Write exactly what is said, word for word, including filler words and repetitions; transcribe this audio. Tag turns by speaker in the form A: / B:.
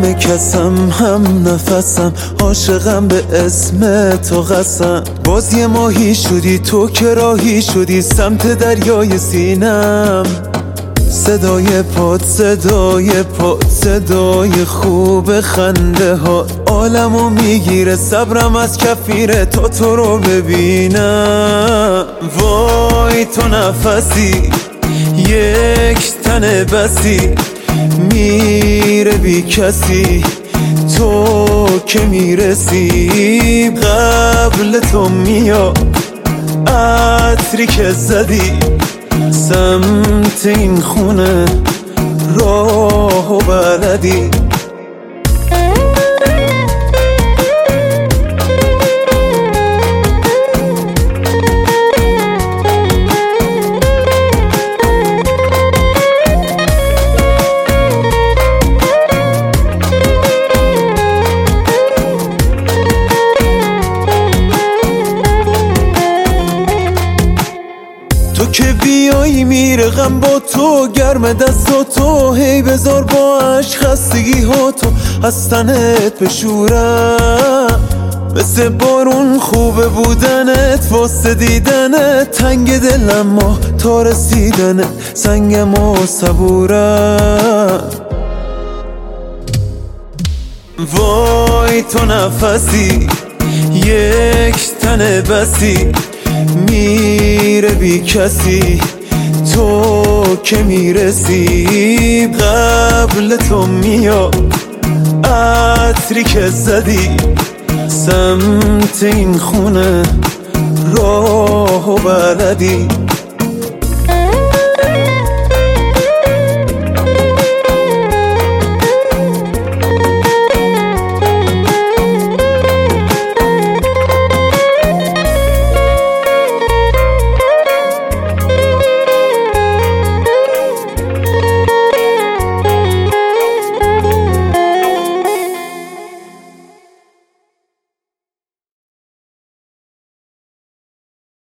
A: همه کسم، هم نفسم، عاشقم به اسم تو قسم. باز یه ماهی شدی تو که راهی شدی سمت دریای سینم. صدای پاد صدای پاد صدای خوب خنده ها عالمو میگیره، صبرم از کفیره تا تو رو ببینم. وای تو نفسی یک تن بسی، میره بی کسی تو که میرسی. قبل تو میاد عطری که زدی سمت این خونه راه و بلدی. تو که بیایی میره غم با تو، گرم دست تو هی بذار با عشق خستگی ها تو از تنت بشورم. مثل بارون خوبه بودنت واسه دیدنت، تنگ دلم ما تا رسیدنت سنگم و صبورم. وای تو نفسی یک تن بسی، میره بی کسی تو که میرسی. قبل تو میاد عطری که زدی سمت این خونه راه و بلدی.